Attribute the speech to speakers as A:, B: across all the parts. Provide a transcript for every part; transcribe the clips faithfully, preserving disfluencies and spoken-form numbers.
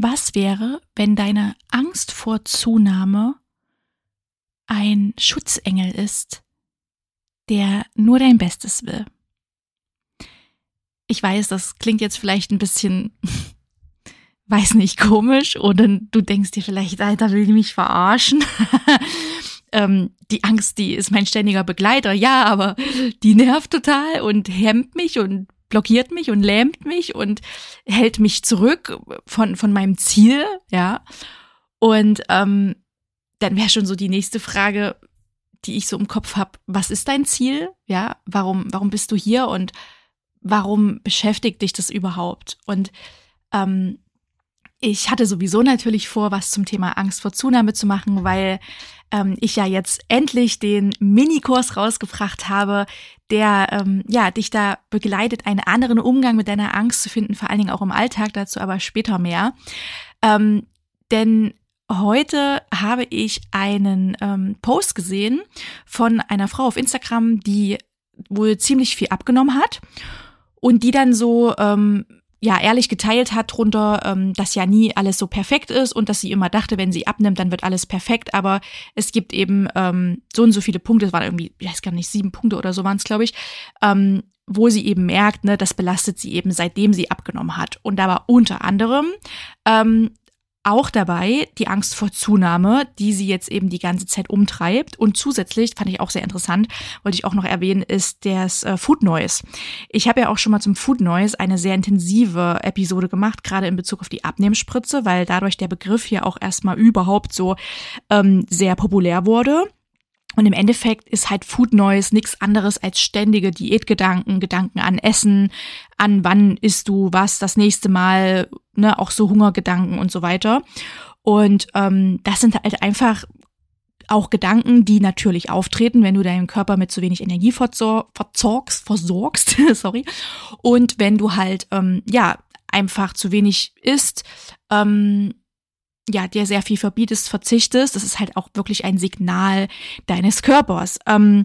A: Was wäre, wenn deine Angst vor Zunahme ein Schutzengel ist, der nur dein Bestes will? Ich weiß, das klingt jetzt vielleicht ein bisschen, weiß nicht, komisch, oder du denkst dir vielleicht, Alter, will die mich verarschen? ähm, die Angst, die ist mein ständiger Begleiter, ja, aber die nervt total und hemmt mich und blockiert mich und lähmt mich und hält mich zurück von von meinem Ziel, ja. Und ähm, dann wäre schon so die nächste Frage, die ich so im Kopf habe: Was ist dein Ziel? Ja, warum warum bist du hier und warum beschäftigt dich das überhaupt? Und ähm, ich hatte sowieso natürlich vor, was zum Thema Angst vor Zunahme zu machen, weil ähm, ich ja jetzt endlich den Minikurs rausgebracht habe, der ähm, ja dich da begleitet, einen anderen Umgang mit deiner Angst zu finden, vor allen Dingen auch im Alltag, dazu aber später mehr. Ähm, denn heute habe ich einen ähm, Post gesehen von einer Frau auf Instagram, die wohl ziemlich viel abgenommen hat und die dann so ähm, ja ehrlich geteilt hat drunter, ähm, dass ja nie alles so perfekt ist und dass sie immer dachte, wenn sie abnimmt, dann wird alles perfekt, aber es gibt eben ähm, so und so viele Punkte, es waren irgendwie, ich weiß gar nicht, sieben Punkte oder so waren es, glaube ich, ähm, wo sie eben merkt, ne, das belastet sie eben, seitdem sie abgenommen hat. Und da war unter anderem ähm, auch dabei die Angst vor Zunahme, die sie jetzt eben die ganze Zeit umtreibt. Und zusätzlich, fand ich auch sehr interessant, wollte ich auch noch erwähnen, ist das äh, Food Noise. Ich habe ja auch schon mal zum Food Noise eine sehr intensive Episode gemacht, gerade in Bezug auf die Abnehmspritze, weil dadurch der Begriff hier auch erstmal überhaupt so ähm, sehr populär wurde. Und im Endeffekt ist halt Food Noise nichts anderes als ständige Diätgedanken, Gedanken an Essen, an wann isst du was das nächste Mal, ne, auch so Hungergedanken und so weiter. Und ähm, das sind halt einfach auch Gedanken, die natürlich auftreten, wenn du deinen Körper mit zu wenig Energie verzor- verzorgst, versorgst, sorry. Und wenn du halt ähm, ja einfach zu wenig isst, ähm, ja, dir sehr viel verbietest, verzichtest, das ist halt auch wirklich ein Signal deines Körpers. Ähm,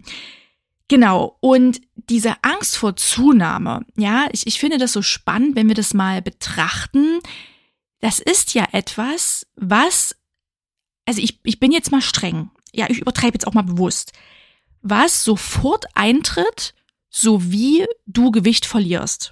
A: genau, und diese Angst vor Zunahme, ja, ich, ich finde das so spannend, wenn wir das mal betrachten. Das ist ja etwas, was, also ich, ich bin jetzt mal streng, ja, ich übertreibe jetzt auch mal bewusst, was sofort eintritt, so wie du Gewicht verlierst.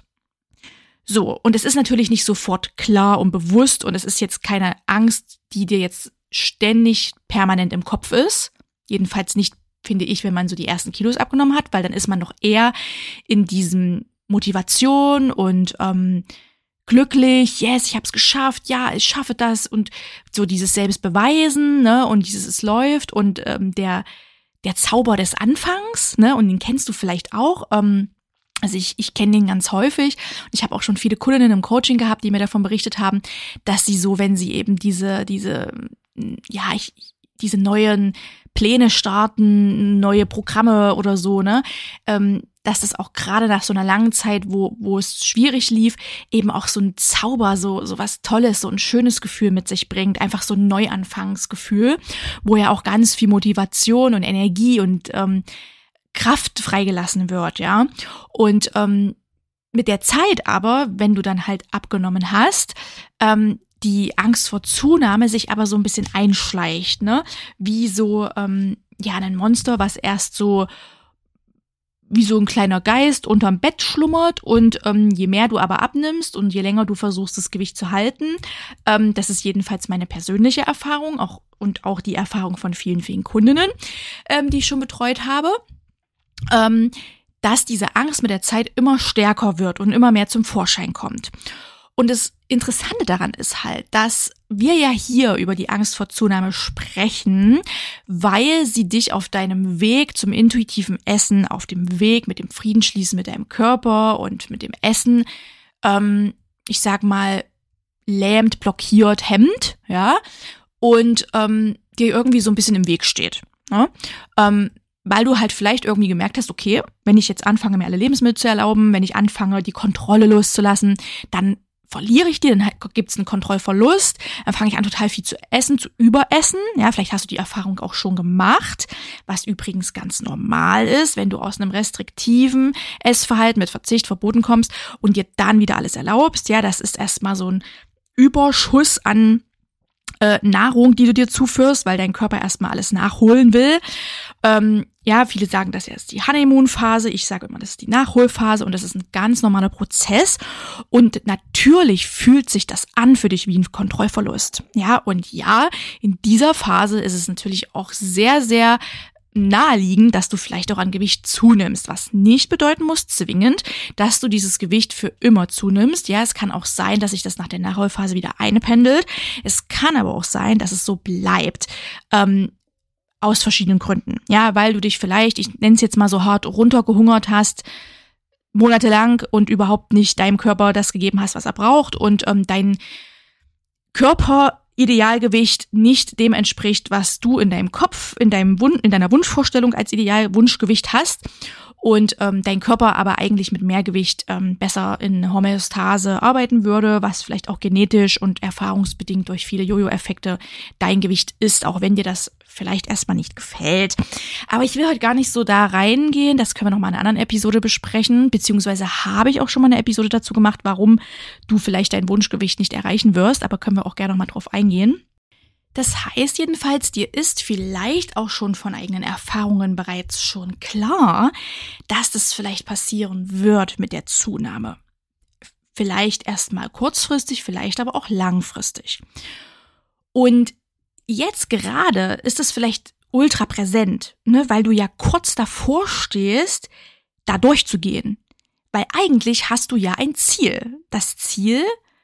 A: So, und es ist natürlich nicht sofort klar und bewusst und es ist jetzt keine Angst, die dir jetzt ständig permanent im Kopf ist. Jedenfalls nicht, finde ich, wenn man so die ersten Kilos abgenommen hat, weil dann ist man noch eher in diesem Motivation und ähm, glücklich, yes, ich habe es geschafft, ja, ich schaffe das und so dieses Selbstbeweisen, ne, und dieses es läuft und ähm, der der Zauber des Anfangs, ne, und den kennst du vielleicht auch. Ähm, Also ich, ich kenne den ganz häufig und ich habe auch schon viele Kundinnen im Coaching gehabt, die mir davon berichtet haben, dass sie so, wenn sie eben diese, diese, ja, ich, diese neuen Pläne starten, neue Programme oder so, ne, ähm, dass das auch gerade nach so einer langen Zeit, wo, wo es schwierig lief, eben auch so ein Zauber, so, so was Tolles, so ein schönes Gefühl mit sich bringt, einfach so ein Neuanfangsgefühl, wo ja auch ganz viel Motivation und Energie und ähm, Kraft freigelassen wird, ja. Und ähm, mit der Zeit aber, wenn du dann halt abgenommen hast, ähm, die Angst vor Zunahme sich aber so ein bisschen einschleicht, ne? Wie so, ähm, ja, ein Monster, was erst so wie so ein kleiner Geist unterm Bett schlummert und ähm, je mehr du aber abnimmst und je länger du versuchst, das Gewicht zu halten, ähm, das ist jedenfalls meine persönliche Erfahrung auch und auch die Erfahrung von vielen, vielen Kundinnen, ähm, die ich schon betreut habe, ähm, dass diese Angst mit der Zeit immer stärker wird und immer mehr zum Vorschein kommt. Und das Interessante daran ist halt, dass wir ja hier über die Angst vor Zunahme sprechen, weil sie dich auf deinem Weg zum intuitiven Essen, auf dem Weg mit dem Friedensschließen mit deinem Körper und mit dem Essen, ähm, ich sag mal, lähmt, blockiert, hemmt, ja, und ähm, dir irgendwie so ein bisschen im Weg steht, ne? Ähm, weil du halt vielleicht irgendwie gemerkt hast, okay, wenn ich jetzt anfange, mir alle Lebensmittel zu erlauben, wenn ich anfange, die Kontrolle loszulassen, dann verliere ich die, dann gibt es einen Kontrollverlust, dann fange ich an, total viel zu essen, zu überessen. Ja, vielleicht hast du die Erfahrung auch schon gemacht, was übrigens ganz normal ist, wenn du aus einem restriktiven Essverhalten mit Verzicht verboten kommst und dir dann wieder alles erlaubst. Ja, das ist erstmal so ein Überschuss an äh, Nahrung, die du dir zuführst, weil dein Körper erstmal alles nachholen will. Ähm, ja, viele sagen, das ist die Honeymoon-Phase. Ich sage immer, das ist die Nachholphase und das ist ein ganz normaler Prozess. Und natürlich fühlt sich das an für dich wie ein Kontrollverlust. Ja, und ja, in dieser Phase ist es natürlich auch sehr, sehr naheliegend, dass du vielleicht auch an Gewicht zunimmst, was nicht bedeuten muss zwingend, dass du dieses Gewicht für immer zunimmst. Ja, es kann auch sein, dass sich das nach der Nachholphase wieder einpendelt. Es kann aber auch sein, dass es so bleibt. Ähm, aus verschiedenen Gründen. Ja, weil du dich vielleicht, ich nenne es jetzt mal so hart, runtergehungert hast, monatelang und überhaupt nicht deinem Körper das gegeben hast, was er braucht und ähm, dein Körperidealgewicht nicht dem entspricht, was du in deinem Kopf, in deinem Wun- in deiner Wunschvorstellung als Idealwunschgewicht hast und ähm, dein Körper aber eigentlich mit mehr Gewicht ähm, besser in Homöostase arbeiten würde, was vielleicht auch genetisch und erfahrungsbedingt durch viele Jojo-Effekte dein Gewicht ist, auch wenn dir das vielleicht erstmal nicht gefällt. Aber ich will heute gar nicht so da reingehen, das können wir noch mal in einer anderen Episode besprechen, beziehungsweise habe ich auch schon mal eine Episode dazu gemacht, warum du vielleicht dein Wunschgewicht nicht erreichen wirst, aber können wir auch gerne noch mal drauf eingehen. Das heißt jedenfalls, dir ist vielleicht auch schon von eigenen Erfahrungen bereits schon klar, dass das vielleicht passieren wird mit der Zunahme. Vielleicht erstmal kurzfristig, vielleicht aber auch langfristig. Und jetzt gerade ist es vielleicht ultra präsent, ne, weil du ja kurz davor stehst, da durchzugehen. Weil eigentlich hast du ja ein Ziel. Das Ziel,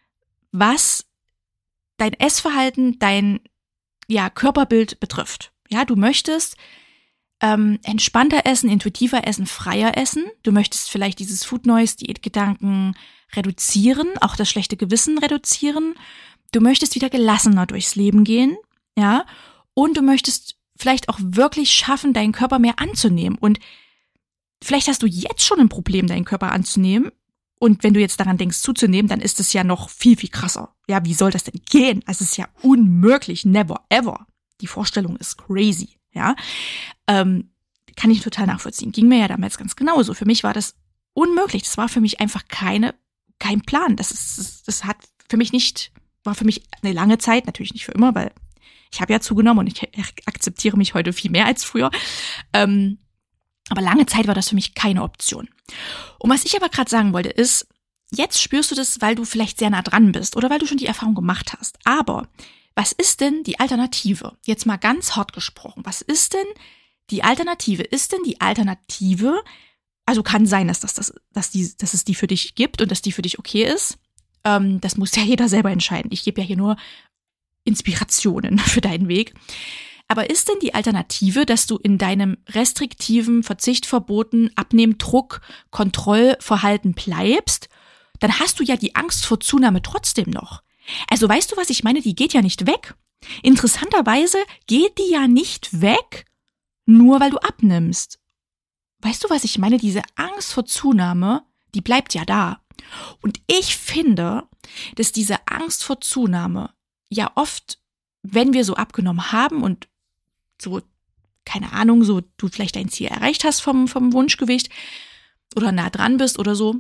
A: was dein Essverhalten, dein ja, Körperbild betrifft. Ja, du möchtest ähm, entspannter essen, intuitiver essen, freier essen. Du möchtest vielleicht dieses Food Noise, Diätgedanken reduzieren, auch das schlechte Gewissen reduzieren. Du möchtest wieder gelassener durchs Leben gehen, ja, und du möchtest vielleicht auch wirklich schaffen, deinen Körper mehr anzunehmen. Und vielleicht hast du jetzt schon ein Problem, deinen Körper anzunehmen. Und wenn du jetzt daran denkst, zuzunehmen, dann ist es ja noch viel, viel krasser. Ja, wie soll das denn gehen? Es ist ja unmöglich, never, ever. Die Vorstellung ist crazy, ja. Ähm, kann ich total nachvollziehen. Ging mir ja damals ganz genauso. Für mich war das unmöglich. Das war für mich einfach keine, kein Plan. Das ist, das hat für mich nicht, war für mich eine lange Zeit, natürlich nicht für immer, weil ich habe ja zugenommen und ich akzeptiere mich heute viel mehr als früher. Ähm, Aber lange Zeit war das für mich keine Option. Und was ich aber gerade sagen wollte ist, jetzt spürst du das, weil du vielleicht sehr nah dran bist oder weil du schon die Erfahrung gemacht hast. Aber was ist denn die Alternative? Jetzt mal ganz hart gesprochen. Was ist denn die Alternative? Ist denn die Alternative, also kann sein, dass, das, dass, dass, die, dass es die für dich gibt und dass die für dich okay ist. Ähm, das muss ja jeder selber entscheiden. Ich gebe ja hier nur Inspirationen für deinen Weg. Aber ist denn die Alternative, dass du in deinem restriktiven Verzicht, Verboten, Abnehmen, Druck, Kontrollverhalten bleibst? Dann hast du ja die Angst vor Zunahme trotzdem noch. Also weißt du, was ich meine? Die geht ja nicht weg. Interessanterweise geht die ja nicht weg, nur weil du abnimmst. Weißt du, was ich meine? Diese Angst vor Zunahme, die bleibt ja da. Und ich finde, dass diese Angst vor Zunahme ja oft, wenn wir so abgenommen haben und so, keine Ahnung, so du vielleicht dein Ziel erreicht hast vom, vom Wunschgewicht oder nah dran bist oder so,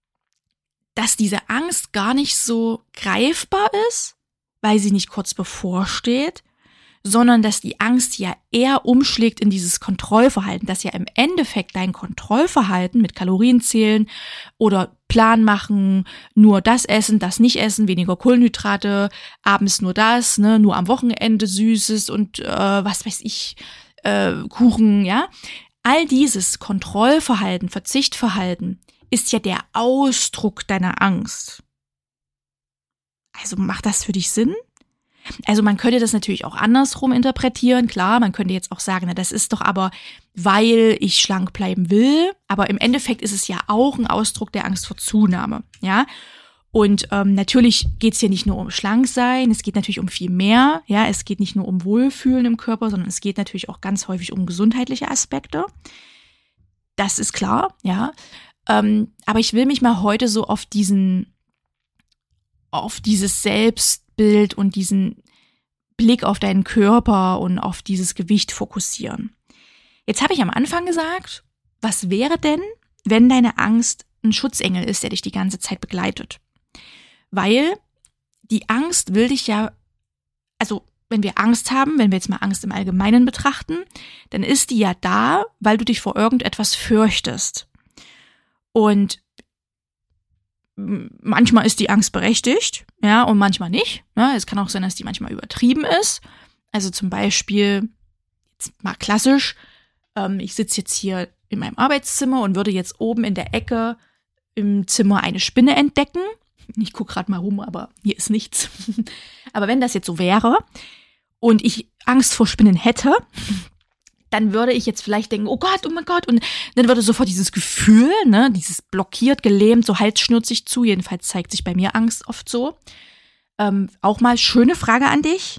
A: dass diese Angst gar nicht so greifbar ist, weil sie nicht kurz bevorsteht, sondern dass die Angst ja eher umschlägt in dieses Kontrollverhalten, dass ja im Endeffekt dein Kontrollverhalten mit Kalorienzählen oder Plan machen, nur das essen, das nicht essen, weniger Kohlenhydrate, abends nur das, ne, nur am Wochenende Süßes und äh, was weiß ich, äh, Kuchen, ja. All dieses Kontrollverhalten, Verzichtverhalten ist ja der Ausdruck deiner Angst. Also macht das für dich Sinn? Also man könnte das natürlich auch andersrum interpretieren, klar, man könnte jetzt auch sagen, na das ist doch aber, weil ich schlank bleiben will, aber im Endeffekt ist es ja auch ein Ausdruck der Angst vor Zunahme, ja. Und ähm, natürlich geht es hier nicht nur um Schlanksein, es geht natürlich um viel mehr, ja, es geht nicht nur um Wohlfühlen im Körper, sondern es geht natürlich auch ganz häufig um gesundheitliche Aspekte. Das ist klar, ja. Ähm, aber ich will mich mal heute so auf diesen, auf dieses Selbstbild und diesen Blick auf deinen Körper und auf dieses Gewicht fokussieren. Jetzt habe ich am Anfang gesagt, was wäre denn, wenn deine Angst ein Schutzengel ist, der dich die ganze Zeit begleitet? Weil die Angst will dich ja, also wenn wir Angst haben, wenn wir jetzt mal Angst im Allgemeinen betrachten, dann ist die ja da, weil du dich vor irgendetwas fürchtest. Und manchmal ist die Angst berechtigt, ja, und manchmal nicht. Ja, es kann auch sein, dass die manchmal übertrieben ist. Also zum Beispiel, jetzt mal klassisch, ähm, ich sitze jetzt hier in meinem Arbeitszimmer und würde jetzt oben in der Ecke im Zimmer eine Spinne entdecken. Ich gucke gerade mal rum, aber hier ist nichts. Aber wenn das jetzt so wäre und ich Angst vor Spinnen hätte, dann würde ich jetzt vielleicht denken, oh Gott, oh mein Gott, und dann würde sofort dieses Gefühl, ne, dieses blockiert, gelähmt, so halsschnürzig zu, jedenfalls zeigt sich bei mir Angst oft so. Ähm, auch mal schöne Frage an dich.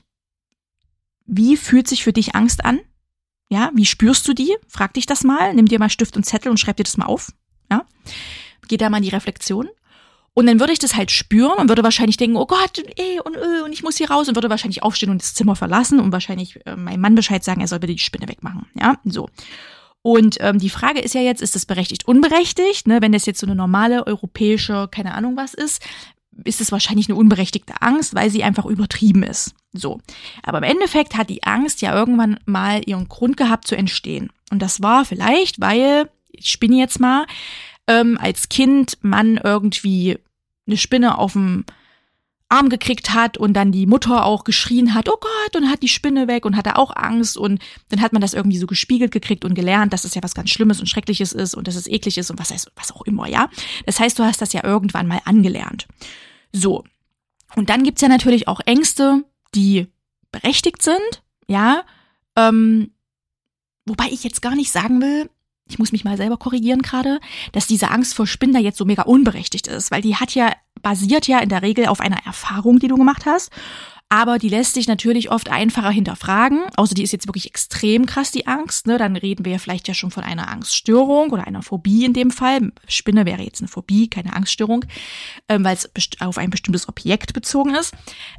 A: Wie fühlt sich für dich Angst an? Ja, wie spürst du die? Frag dich das mal, nimm dir mal Stift und Zettel und schreib dir das mal auf. Ja, geh da mal in die Reflexion. Und dann würde ich das halt spüren und würde wahrscheinlich denken, oh Gott, ey, und, äh, und ich muss hier raus und würde wahrscheinlich aufstehen und das Zimmer verlassen und wahrscheinlich äh, meinem Mann Bescheid sagen, er soll bitte die Spinne wegmachen. Ja, so. Und ähm, die Frage ist ja jetzt, ist das berechtigt, unberechtigt? Ne? Wenn das jetzt so eine normale europäische, keine Ahnung was ist, ist es wahrscheinlich eine unberechtigte Angst, weil sie einfach übertrieben ist. So. Aber im Endeffekt hat die Angst ja irgendwann mal ihren Grund gehabt zu entstehen. Und das war vielleicht, weil, ich spinne jetzt mal, ähm, als Kind man irgendwie eine Spinne auf dem Arm gekriegt hat und dann die Mutter auch geschrien hat, oh Gott, und hat die Spinne weg und hatte auch Angst und dann hat man das irgendwie so gespiegelt gekriegt und gelernt, dass es ja was ganz Schlimmes und Schreckliches ist und dass es eklig ist und was heißt, was auch immer, ja. Das heißt, du hast das ja irgendwann mal angelernt. So. Und dann gibt's ja natürlich auch Ängste, die berechtigt sind, ja, ähm, wobei ich jetzt gar nicht sagen will, ich muss mich mal selber korrigieren gerade, dass diese Angst vor Spinnen da jetzt so mega unberechtigt ist, weil die hat ja, basiert ja in der Regel auf einer Erfahrung, die du gemacht hast, aber die lässt sich natürlich oft einfacher hinterfragen, außer die ist jetzt wirklich extrem krass, die Angst, ne, dann reden wir ja vielleicht ja schon von einer Angststörung oder einer Phobie in dem Fall. Spinne wäre jetzt eine Phobie, keine Angststörung, ähm, weil es best- auf ein bestimmtes Objekt bezogen ist.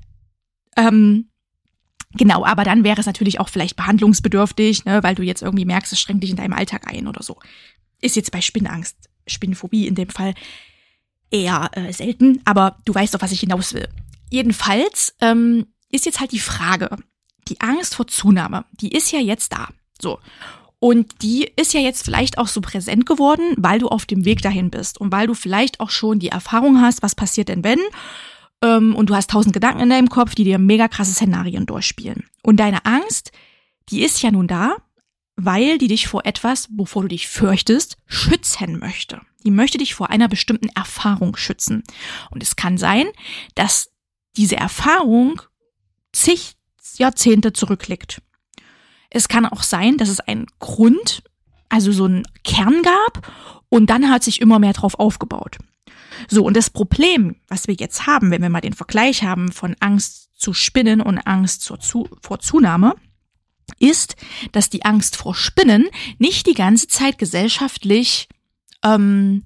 A: Ähm, Genau, aber dann wäre es natürlich auch vielleicht behandlungsbedürftig, ne, weil du jetzt irgendwie merkst, es schränkt dich in deinem Alltag ein oder so. Ist jetzt bei Spinnenangst, Spinnenphobie in dem Fall eher äh, selten, aber du weißt doch, was ich hinaus will. Jedenfalls ähm, ist jetzt halt die Frage, die Angst vor Zunahme, die ist ja jetzt da. So. Und die ist ja jetzt vielleicht auch so präsent geworden, weil du auf dem Weg dahin bist und weil du vielleicht auch schon die Erfahrung hast, was passiert denn wenn? Und du hast tausend Gedanken in deinem Kopf, die dir mega krasse Szenarien durchspielen. Und deine Angst, die ist ja nun da, weil die dich vor etwas, wovor du dich fürchtest, schützen möchte. Die möchte dich vor einer bestimmten Erfahrung schützen. Und es kann sein, dass diese Erfahrung zig Jahrzehnte zurückliegt. Es kann auch sein, dass es einen Grund, also so einen Kern gab und dann hat sich immer mehr drauf aufgebaut. So, und das Problem, was wir jetzt haben, wenn wir mal den Vergleich haben von Angst zu Spinnen und Angst zur Zu- vor Zunahme, ist, dass die Angst vor Spinnen nicht die ganze Zeit gesellschaftlich ähm,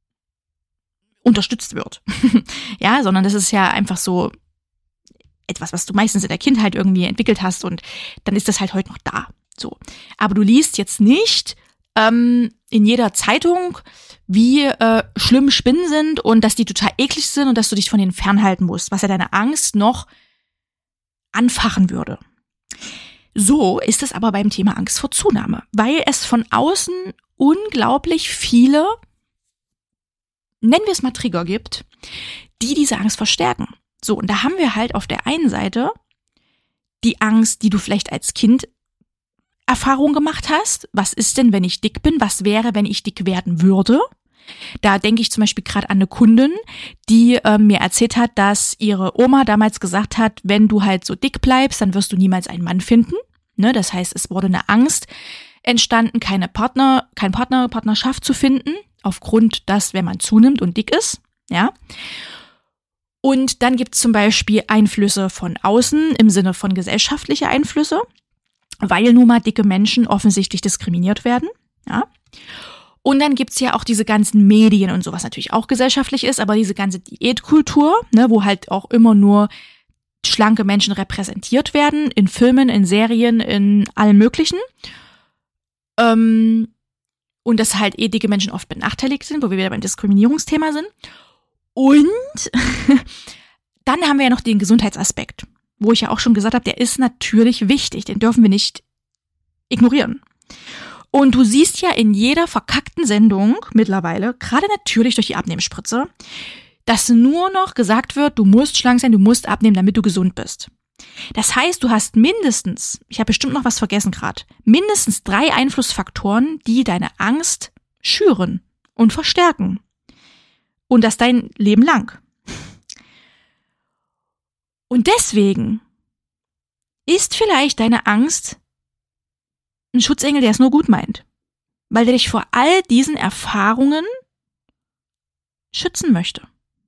A: unterstützt wird. Ja, sondern das ist ja einfach so etwas, was du meistens in der Kindheit irgendwie entwickelt hast und dann ist das halt heute noch da. So. Aber du liest jetzt nicht ähm, in jeder Zeitung, wie äh, schlimm Spinnen sind und dass die total eklig sind und dass du dich von denen fernhalten musst, was ja deine Angst noch anfachen würde. So ist es aber beim Thema Angst vor Zunahme, weil es von außen unglaublich viele, nennen wir es mal Trigger gibt, die diese Angst verstärken. So, und da haben wir halt auf der einen Seite die Angst, die du vielleicht als Kind Erfahrung gemacht hast. Was ist denn, wenn ich dick bin? Was wäre, wenn ich dick werden würde? Da denke ich zum Beispiel gerade an eine Kundin, die äh, mir erzählt hat, dass ihre Oma damals gesagt hat, wenn du halt so dick bleibst, dann wirst du niemals einen Mann finden. Ne? Das heißt, es wurde eine Angst entstanden, keine Partner, kein Partner, Partnerschaft zu finden, aufgrund, dass, wenn man zunimmt und dick ist, ja. Und dann gibt es zum Beispiel Einflüsse von außen im Sinne von gesellschaftliche Einflüsse, weil nun mal dicke Menschen offensichtlich diskriminiert werden, ja. Und dann gibt's ja auch diese ganzen Medien und sowas natürlich auch gesellschaftlich ist, aber diese ganze Diätkultur, ne, wo halt auch immer nur schlanke Menschen repräsentiert werden, in Filmen, in Serien, in allem Möglichen. Ähm, und dass halt eh dicke Menschen oft benachteiligt sind, wo wir wieder beim Diskriminierungsthema sind. Und dann haben wir ja noch den Gesundheitsaspekt, wo ich ja auch schon gesagt habe, der ist natürlich wichtig, den dürfen wir nicht ignorieren. Und du siehst ja in jeder verkackten Sendung mittlerweile, gerade natürlich durch die Abnehmspritze, dass nur noch gesagt wird, du musst schlank sein, du musst abnehmen, damit du gesund bist. Das heißt, du hast mindestens, ich habe bestimmt noch was vergessen gerade, mindestens drei Einflussfaktoren, die deine Angst schüren und verstärken. Und das dein Leben lang. Und deswegen ist vielleicht deine Angst ein Schutzengel, der es nur gut meint. Weil der dich vor all diesen Erfahrungen schützen möchte.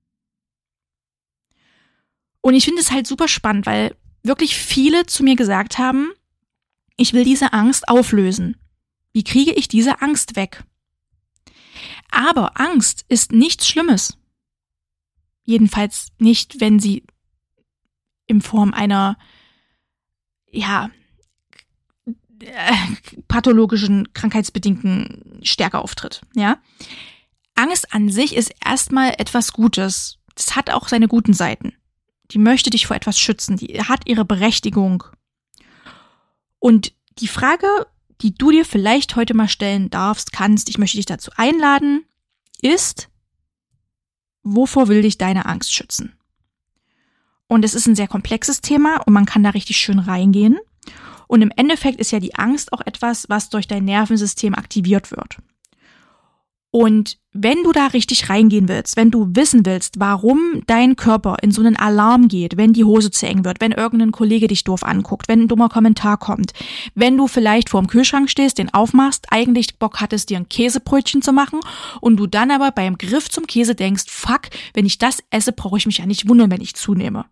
A: Und ich finde es halt super spannend, weil wirklich viele zu mir gesagt haben, ich will diese Angst auflösen. Wie kriege ich diese Angst weg? Aber Angst ist nichts Schlimmes. Jedenfalls nicht, wenn sie in Form einer, ja, pathologischen, krankheitsbedingten Stärke auftritt, ja. Angst an sich ist erstmal etwas Gutes. Das hat auch seine guten Seiten. Die möchte dich vor etwas schützen. Die hat ihre Berechtigung. Und die Frage, die du dir vielleicht heute mal stellen darfst, kannst, ich möchte dich dazu einladen, ist, wovor will dich deine Angst schützen? Und es ist ein sehr komplexes Thema und man kann da richtig schön reingehen. Und im Endeffekt ist ja die Angst auch etwas, was durch dein Nervensystem aktiviert wird. Und wenn du da richtig reingehen willst, wenn du wissen willst, warum dein Körper in so einen Alarm geht, wenn die Hose zu eng wird, wenn irgendein Kollege dich doof anguckt, wenn ein dummer Kommentar kommt, wenn du vielleicht vor dem Kühlschrank stehst, den aufmachst, eigentlich Bock hattest, dir ein Käsebrötchen zu machen und du dann aber beim Griff zum Käse denkst, fuck, wenn ich das esse, brauche ich mich ja nicht wundern, wenn ich zunehme.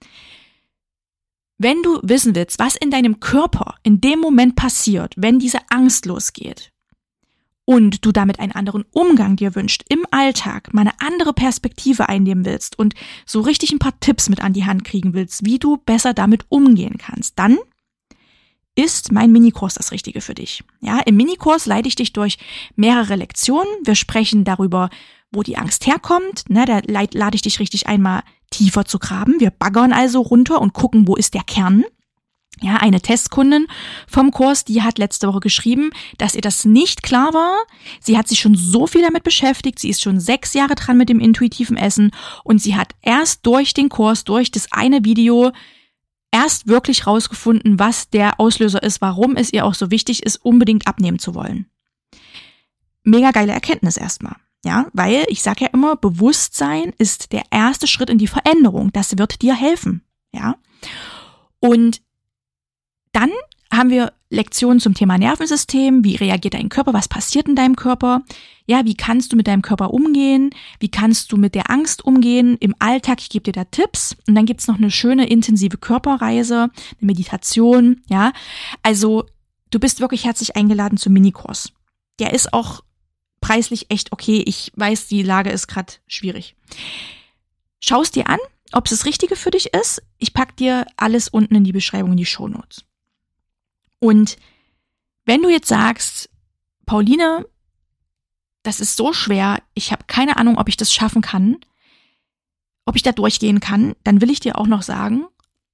A: Wenn du wissen willst, was in deinem Körper in dem Moment passiert, wenn diese Angst losgeht und du damit einen anderen Umgang dir wünschst im Alltag, mal eine andere Perspektive einnehmen willst und so richtig ein paar Tipps mit an die Hand kriegen willst, wie du besser damit umgehen kannst, dann ist mein Minikurs das Richtige für dich. Ja, im Minikurs leite ich dich durch mehrere Lektionen. Wir sprechen darüber, wo die Angst herkommt. Ne, da lade ich dich richtig einmal tiefer zu graben. Wir baggern also runter und gucken, wo ist der Kern. Ja, eine Testkundin vom Kurs, die hat letzte Woche geschrieben, dass ihr das nicht klar war. Sie hat sich schon so viel damit beschäftigt. Sie ist schon sechs Jahre dran mit dem intuitiven Essen und sie hat erst durch den Kurs, durch das eine Video, erst wirklich rausgefunden, was der Auslöser ist, warum es ihr auch so wichtig ist, unbedingt abnehmen zu wollen. Mega geile Erkenntnis erstmal. Ja, weil ich sage ja immer, Bewusstsein ist der erste Schritt in die Veränderung. Das wird dir helfen. Ja, und dann haben wir Lektionen zum Thema Nervensystem. Wie reagiert dein Körper? Was passiert in deinem Körper? Ja, wie kannst du mit deinem Körper umgehen? Wie kannst du mit der Angst umgehen im Alltag? Ich gebe dir da Tipps. Und dann gibt's noch eine schöne intensive Körperreise, eine Meditation. Ja, also du bist wirklich herzlich eingeladen zum Minikurs. Der ist auch preislich echt okay. Ich weiß, die Lage ist gerade schwierig. Schau es dir an, ob es das Richtige für dich ist. Ich pack dir alles unten in die Beschreibung, in die Shownotes. Und wenn du jetzt sagst, Pauline, das ist so schwer, ich habe keine Ahnung, ob ich das schaffen kann, ob ich da durchgehen kann, dann will ich dir auch noch sagen,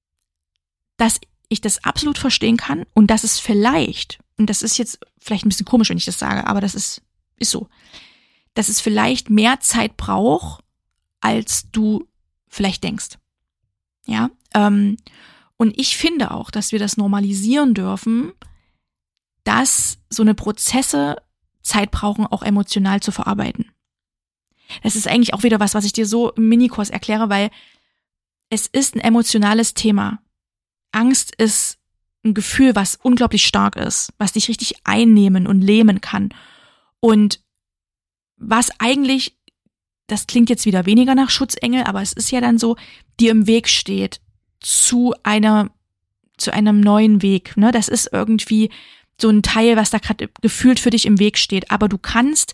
A: dass ich das absolut verstehen kann und dass es vielleicht, und das ist jetzt vielleicht ein bisschen komisch, wenn ich das sage, aber das ist, ist so, dass es vielleicht mehr Zeit braucht, als du vielleicht denkst. Ja, ähm, und ich finde auch, dass wir das normalisieren dürfen, dass so eine Prozesse Zeit brauchen, auch emotional zu verarbeiten. Das ist eigentlich auch wieder was, was ich dir so im Minikurs erkläre, weil es ist ein emotionales Thema. Angst ist ein Gefühl, was unglaublich stark ist, was dich richtig einnehmen und lähmen kann. Und was eigentlich, das klingt jetzt wieder weniger nach Schutzengel, aber es ist ja dann so, dir im Weg steht zu einer, zu einem neuen Weg. Ne? Das ist irgendwie so ein Teil, was da gerade gefühlt für dich im Weg steht. Aber du kannst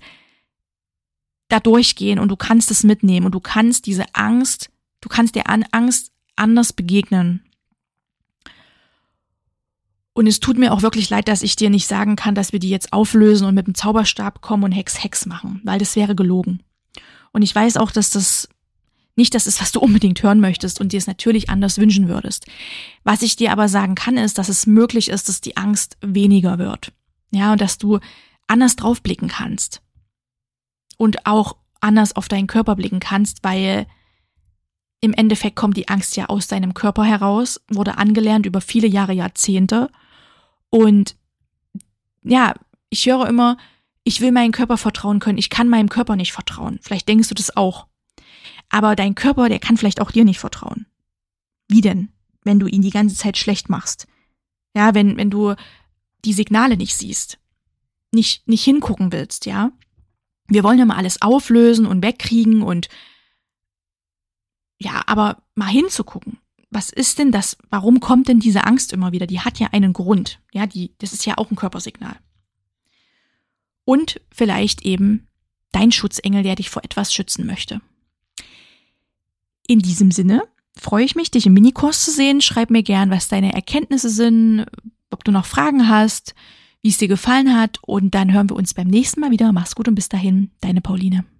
A: da durchgehen und du kannst es mitnehmen und du kannst diese Angst, du kannst der Angst anders begegnen. Und es tut mir auch wirklich leid, dass ich dir nicht sagen kann, dass wir die jetzt auflösen und mit dem Zauberstab kommen und Hex, Hex machen, weil das wäre gelogen. Und ich weiß auch, dass das nicht das ist, was du unbedingt hören möchtest und dir es natürlich anders wünschen würdest. Was ich dir aber sagen kann, ist, dass es möglich ist, dass die Angst weniger wird. Ja, und dass du anders drauf blicken kannst. Und auch anders auf deinen Körper blicken kannst, weil im Endeffekt kommt die Angst ja aus deinem Körper heraus, wurde angelernt über viele Jahre, Jahrzehnte. Und ja, ich höre immer, ich will meinem Körper vertrauen können, ich kann meinem Körper nicht vertrauen. Vielleicht denkst du das auch. Aber dein Körper, der kann vielleicht auch dir nicht vertrauen. Wie denn, wenn du ihn die ganze Zeit schlecht machst? Ja, wenn, wenn du die Signale nicht siehst, nicht, nicht hingucken willst, ja? Wir wollen ja mal alles auflösen und wegkriegen und ja, aber mal hinzugucken. Was ist denn das? Warum kommt denn diese Angst immer wieder? Die hat ja einen Grund. Ja, die, das ist ja auch ein Körpersignal. Und vielleicht eben dein Schutzengel, der dich vor etwas schützen möchte. In diesem Sinne freue ich mich, dich im Minikurs zu sehen. Schreib mir gern, was deine Erkenntnisse sind, ob du noch Fragen hast, wie es dir gefallen hat. Und dann hören wir uns beim nächsten Mal wieder. Mach's gut und bis dahin, deine Pauline.